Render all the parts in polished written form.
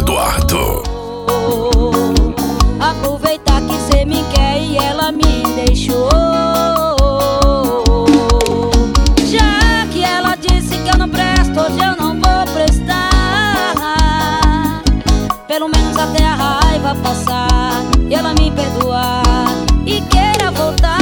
Eduardo. Aproveitar que cê me quer e ela me deixou. Já que ela disse que eu não presto, hoje eu não vou prestar. Pelo menos até a raiva passar e ela me perdoar e queira voltar.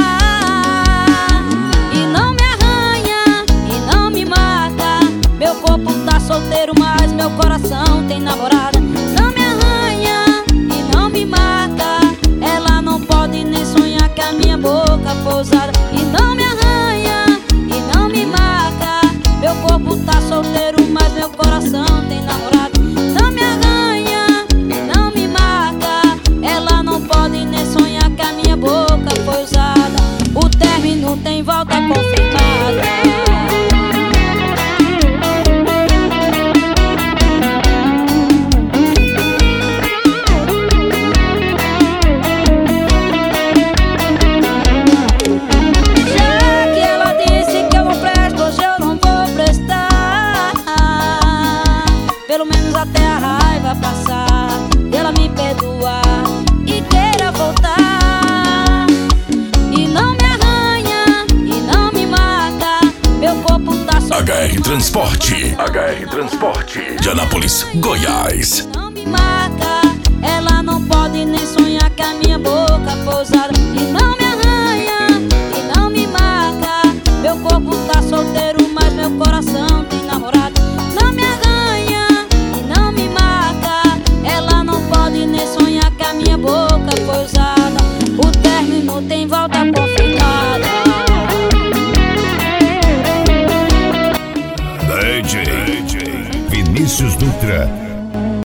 E não me arranha e não me mata. Meu corpo tá solteiro, mas meu coração tem namorada. Não me arranha e não me mata. Ela não pode nem sonhar que a minha boca foi usada. E não me arranha e não me mata. Meu corpo tá solteiro, mas meu coração tem namorada. Não me arranha e não me mata. Ela não pode nem sonhar que a minha boca foi usada. O término tem volta confirmada. Pelo menos até a raiva passar e ela me perdoar e queira voltar. E não me arranha e não me mata. Meu corpo tá solteiro. HR Transporte. HR Transporte de Anápolis, Goiás. Não me mata. Ela não pode nem sonhar que a minha boca foi usada. E não me arranha e não me mata. Meu corpo tá solteiro, mas meu coração tem namorado. Não me arranha e não me mata. Ela não pode nem sonhar que a minha boca foi usada. O término tem volta confirmada. DJ Vinícius Dutra.